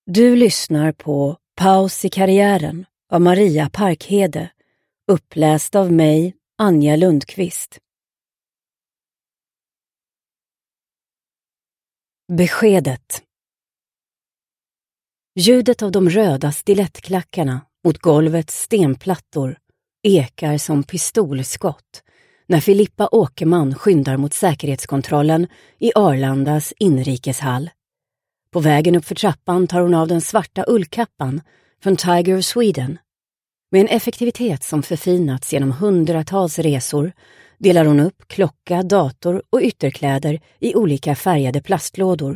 Du lyssnar på Paus i karriären av Maria Parkhede, uppläst av mig, Anja Lundqvist. Beskedet. Ljudet av de röda stilettklackarna mot golvets stenplattor ekar som pistolskott när Filippa Åkerman skyndar mot säkerhetskontrollen i Arlandas inrikeshall. På vägen upp för trappan tar hon av den svarta ullkappan från Tiger of Sweden. Med en effektivitet som förfinats genom hundratals resor delar hon upp klocka, dator och ytterkläder i olika färgade plastlådor.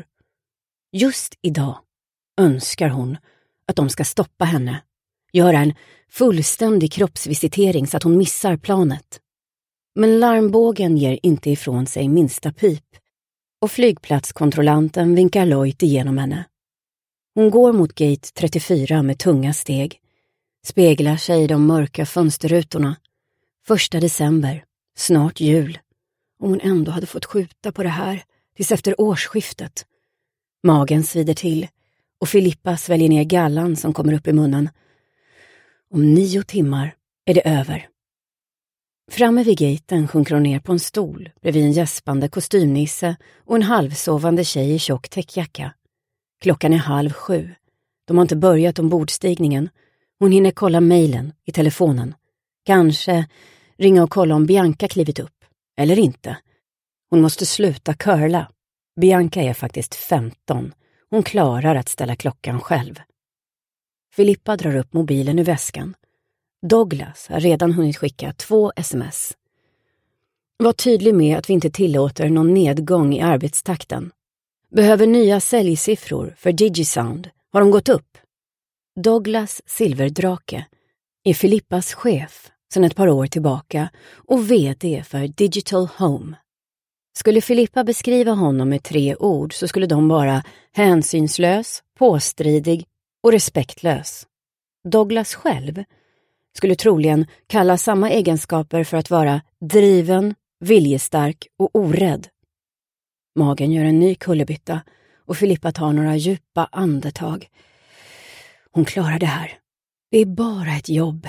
Just idag önskar hon att de ska stoppa henne, göra en fullständig kroppsvisitering så att hon missar planet. Men larmbågen ger inte ifrån sig minsta pip och flygplatskontrollanten vinkar lojt igenom henne. Hon går mot gate 34 med tunga steg, speglar sig i de mörka fönsterrutorna. 1 december, snart jul. Om hon ändå hade fått skjuta på det här tills efter årsskiftet. Magen svider till och Filippa sväljer ner gallan som kommer upp i munnen. Om 9 timmar är det över. Framme vid gaten sjunker hon ner på en stol bredvid en gäspande kostymnisse och en halvsovande tjej i tjock täckjacka. Klockan är 6:30. De har inte börjat ombordstigningen. Hon hinner kolla mejlen i telefonen. Kanske ringa och kolla om Bianca klivit upp. Eller inte. Hon måste sluta curla. Bianca är faktiskt 15. Hon klarar att ställa klockan själv. Filippa drar upp mobilen ur väskan. Douglas har redan hunnit skicka 2 sms. Var tydlig med att vi inte tillåter någon nedgång i arbetstakten. Behöver nya säljsiffror för Digisound. Har de gått upp? Douglas Silverdrake är Filippas chef sedan ett par år tillbaka och vd för Digital Home. Skulle Filippa beskriva honom med 3 ord så skulle de vara hänsynslös, påstridig och respektlös. Douglas själv skulle troligen kalla samma egenskaper för att vara driven, viljestark och orädd. Magen gör en ny kullerbytta och Filippa tar några djupa andetag. Hon klarar det här. Det är bara ett jobb.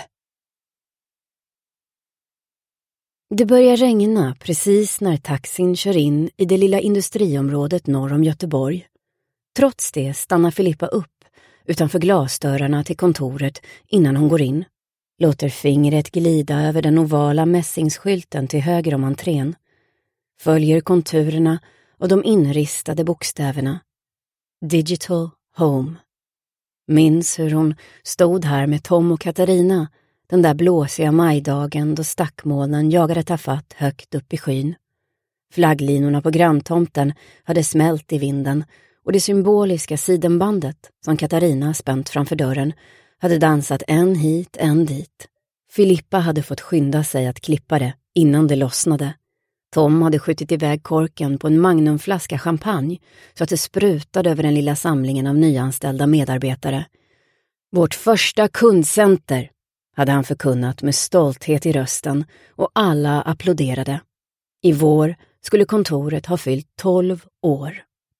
Det börjar regna precis när taxin kör in i det lilla industriområdet norr om Göteborg. Trots det stannar Filippa upp utanför glasdörrarna till kontoret innan hon går in. Låter fingret glida över den ovala mässingsskylten till höger om entrén. Följer konturerna och de inristade bokstäverna. Digital Home. Minns hur hon stod här med Tom och Katarina den där blåsiga majdagen då stackmolnen jagade tafatt högt upp i skyn. Flagglinorna på granntomten hade smält i vinden och det symboliska sidenbandet som Katarina spänt framför dörren hade dansat en hit, en dit. Filippa hade fått skynda sig att klippa det innan det lossnade. Tom hade skjutit iväg korken på en magnumflaska champagne så att det sprutade över den lilla samlingen av nyanställda medarbetare. Vårt första kundcenter, hade han förkunnat med stolthet i rösten och alla applåderade. I vår skulle kontoret ha fyllt 12 år.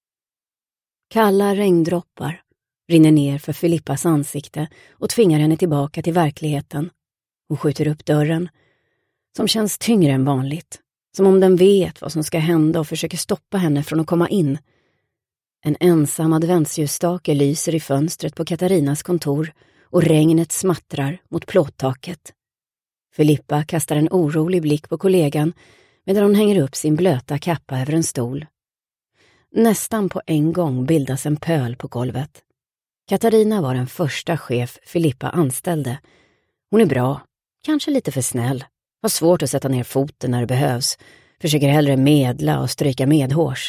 Kalla regndroppar rinner ner för Filippas ansikte och tvingar henne tillbaka till verkligheten. Hon skjuter upp dörren, som känns tyngre än vanligt. Som om den vet vad som ska hända och försöker stoppa henne från att komma in. En ensam adventsljusstake lyser i fönstret på Katarinas kontor och regnet smattrar mot plåttaket. Filippa kastar en orolig blick på kollegan medan hon hänger upp sin blöta kappa över en stol. Nästan på en gång bildas en pöl på golvet. Katarina var den första chef Filippa anställde. Hon är bra, kanske lite för snäll. Har svårt att sätta ner foten när det behövs. Försöker hellre medla och stryka medhårs.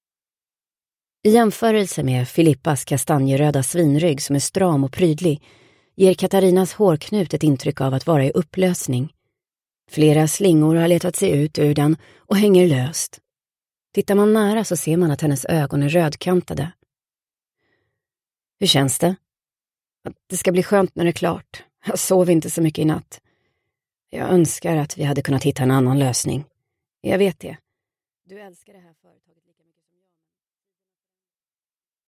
I jämförelse med Filippas kastanjeröda svinrygg som är stram och prydlig ger Katarinas hårknut ett intryck av att vara i upplösning. Flera slingor har letat sig ut ur den och hänger löst. Tittar man nära så ser man att hennes ögon är rödkantade. Hur känns det? Det ska bli skönt när det är klart. Jag sov inte så mycket i natt. Jag önskar att vi hade kunnat hitta en annan lösning. Jag vet det. Du älskar det här företaget.